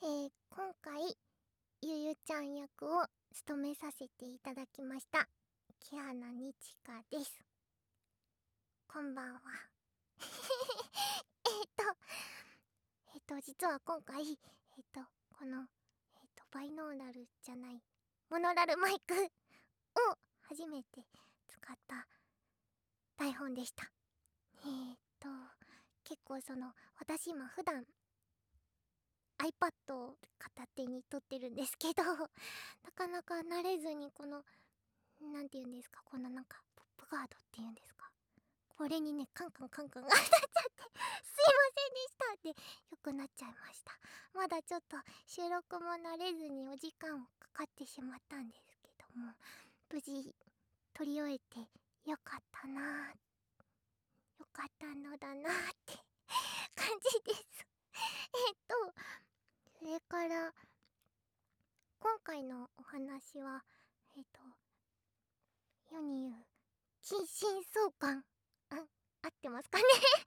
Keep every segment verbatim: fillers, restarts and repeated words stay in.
えー、今回ゆゆちゃん役を務めさせていただきました木花にちかです。こんばんは。えっとえっと実は今回えっとこのえっとバイノーラルじゃないモノラルマイクを初めて使った台本でした。えっと結構その私今普段 iPad を片手に撮ってるんですけどなかなか慣れずにこのなんて言うんですか、このなんかポップガードっていうんですか、これにねカンカンカンカンが当たっちゃってすいませんでしたってよくなっちゃいました。まだちょっと収録も慣れずにお時間かかってしまったんですけども、無事撮り終えてよかったなよかったのだなーって感じですえっとそれから今回のお話はえっと世に言う近親相関、あ合ってますかね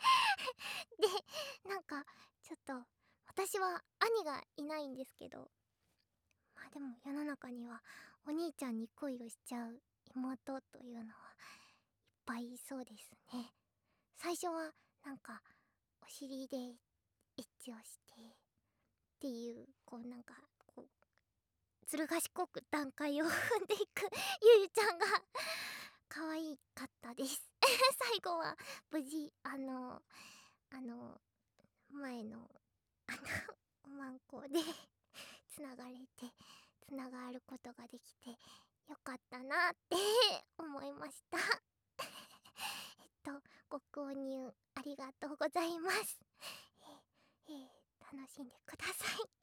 でなんかちょっと私は兄がいないんですけど、まあでも世の中にはお兄ちゃんに恋をしちゃう妹というのはいっぱいいそうですね。最初はなんかお尻でエッチをしてっていうこうなんかこうずる賢く段階を踏んでいくゆゆちゃんが可愛かったです最後は無事あのあの前のあのおまんこでつながれてつながることができてよかったなって思いましたえっとご購入ありがとうございます。えーえー楽しんでください